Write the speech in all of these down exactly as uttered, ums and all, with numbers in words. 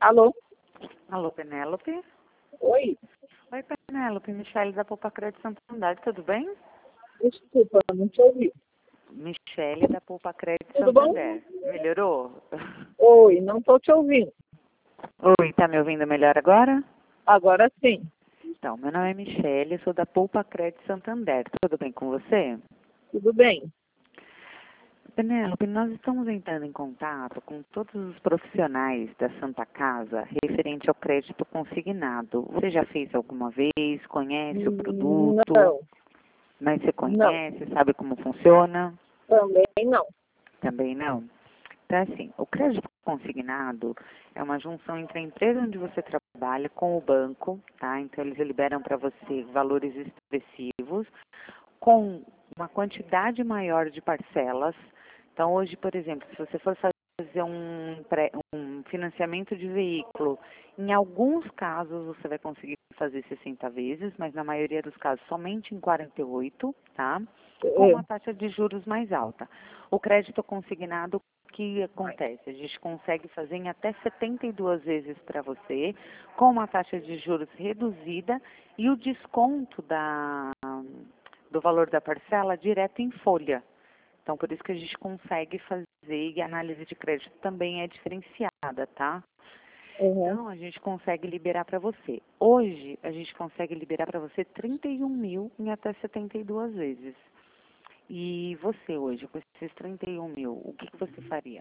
Alô? Alô, Penélope? Oi? Oi, Penélope. Michele da Poupa Crédito Santander, tudo bem? Desculpa, não te ouvi. Michele da Poupa Crédito Tudo bom? Santander. Melhorou? Oi, não estou te ouvindo. Oi, tá me ouvindo melhor agora? Agora sim. Então, meu nome é Michele, sou da Poupa Crédito Santander. Tudo bem com você? Tudo bem. Penélope, nós estamos entrando em contato com todos os profissionais da Santa Casa referente ao crédito consignado. Você já fez alguma vez? Conhece o Hum, produto? Não, Mas você não, conhece, sabe como funciona? também não. Também não? Então, assim, o crédito consignado é uma junção entre a empresa onde você trabalha com o banco, tá? Então, eles liberam para você valores expressivos com uma quantidade maior de parcelas. Então, hoje, por exemplo, se você for fazer um, pré- um financiamento de veículo, em alguns casos você vai conseguir fazer sessenta vezes, mas na maioria dos casos somente em quarenta e oito, tá? Com É, uma taxa de juros mais alta. O crédito consignado, o que acontece? A gente consegue fazer em até setenta e duas vezes para você, com uma taxa de juros reduzida e o desconto da, do valor da parcela direto em folha. Então, por isso que a gente consegue fazer e a análise de crédito também é diferenciada, tá? uhum. Então, a gente consegue liberar para você. Hoje, a gente consegue liberar para você trinta e um mil em até setenta e duas vezes. E você hoje, com esses trinta e um mil, o que, que você faria?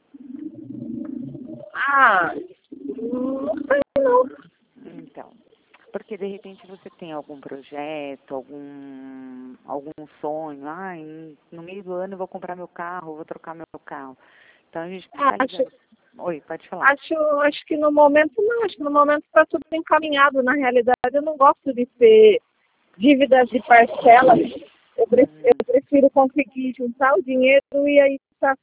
Ah, não sei não. Então, porque de repente você tem algum projeto, algum, algum sonho, ah, em- no meio do ano eu vou comprar meu carro, vou trocar meu carro. Então a gente está Acho, ligando. Oi, pode falar. acho, acho que no momento não, acho que no momento está tudo encaminhado. Na realidade, eu não gosto de ter dívidas de parcelas. Eu prefiro, eu Hum. prefiro conseguir juntar o dinheiro e aí estar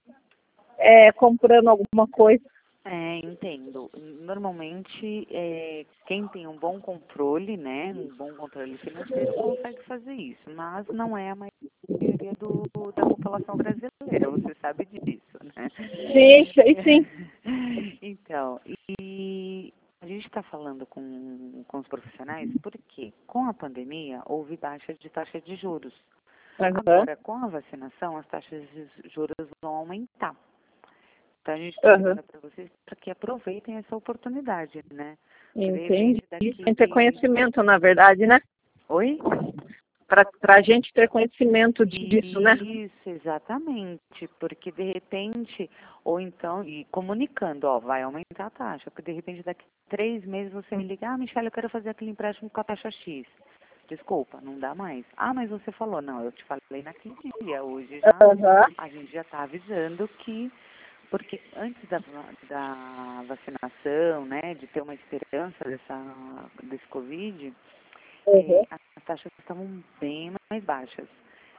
é, comprando alguma coisa. É, entendo. Normalmente, é, quem tem um bom controle, né, um bom controle financeiro, consegue fazer isso, mas não é a maioria do, da população brasileira, você sabe disso, né? Sim, sei sim. Então, e a gente está falando com, com os profissionais porque, com a pandemia, houve baixa de taxa de juros. Aham, Agora, com a vacinação, as taxas de juros vão aumentar. Então, a gente está aham. ligando para vocês para que aproveitem essa oportunidade, né? Porque, de Entendi. repente, Tem que ter daqui... conhecimento, na verdade, né? Oi? Para a gente ter conhecimento disso, né? Isso, exatamente, porque de repente, ou então, e comunicando, ó, vai aumentar a taxa, porque de repente daqui três meses você me liga, ah, Michelle, eu quero fazer aquele empréstimo com a taxa X. Desculpa, não dá mais. Ah, mas você falou, não, eu te falei naquele dia, hoje já, Aham. a gente já está avisando que, porque antes da, da vacinação, né, de ter uma esperança dessa, desse Covid, Uhum. eh, as taxas estavam bem mais baixas.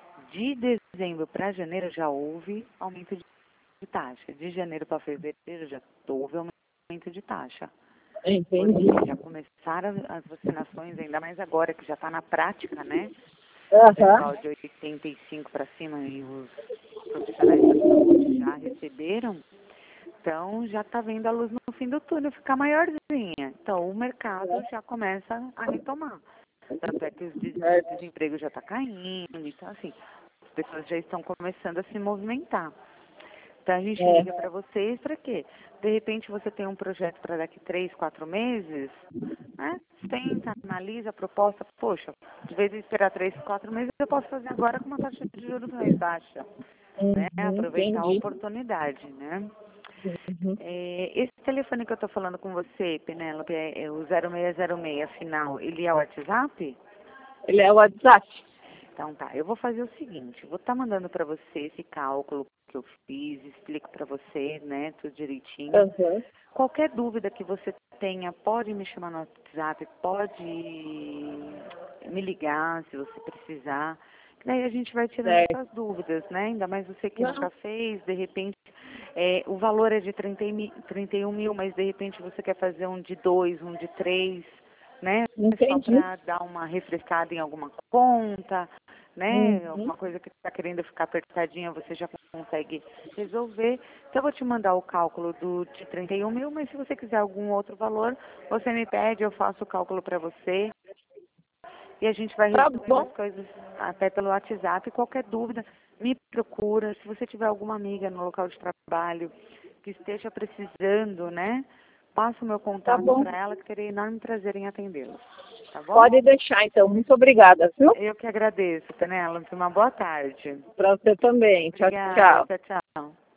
De dezembro para janeiro já houve aumento de taxa. De janeiro para fevereiro já houve aumento de taxa. Entendi. Porque já começaram as vacinações, ainda mais agora que já está na prática, né? O Aham. pessoal de oitenta e cinco para cima e os profissionais da saúde já receberam. Então já está vendo a luz no fim do túnel ficar maiorzinha. Então o mercado já começa a retomar. Tanto é que os des- o Certo. desemprego já está caindo. Então, assim, as pessoas já estão começando a se movimentar. Então, a gente É. liga para vocês para quê? De repente, você tem um projeto para daqui três, quatro meses, né? Senta, analisa a proposta. Poxa, de vez em esperar três, quatro meses, eu posso fazer agora com uma taxa de juros mais baixa, né? Uhum. Aproveitar a Entendi. oportunidade, né? Uhum. É, esse telefone que eu estou falando com você, Penélope, é, é o zero seis zero seis final, ele é o WhatsApp? Ele é o WhatsApp. Então tá, eu vou fazer o seguinte, vou estar mandando para você esse cálculo que eu fiz, explico para você, né, tudo direitinho. Aham. Qualquer dúvida que você tenha, pode me chamar no WhatsApp, pode me ligar se você precisar. Daí a gente vai tirando Certo. essas dúvidas, né? Ainda mais você que Não, nunca fez, de repente, é, o valor é de trinta e mi- trinta e um mil, mas de repente você quer fazer um de dois, um de três, né? Só entendi. para dar uma refrescada em alguma conta, né? Uhum. Alguma coisa que está querendo ficar apertadinha, você já consegue resolver. Então, eu vou te mandar o cálculo do, de trinta e um mil, mas se você quiser algum outro valor, você me pede, eu faço o cálculo para você. E a gente vai Tá resolvendo bom. as coisas até pelo WhatsApp. Qualquer dúvida, me procura. Se você tiver alguma amiga no local de trabalho que esteja precisando, né? Passa o meu Tá contato bom. para ela, que terei enorme prazer em atendê-los. Tá bom? Pode deixar, então. Muito obrigada, viu? Eu que agradeço, Penela. Uma boa tarde. Para você também. Tchau, Obrigada. tchau. Tchau, tchau.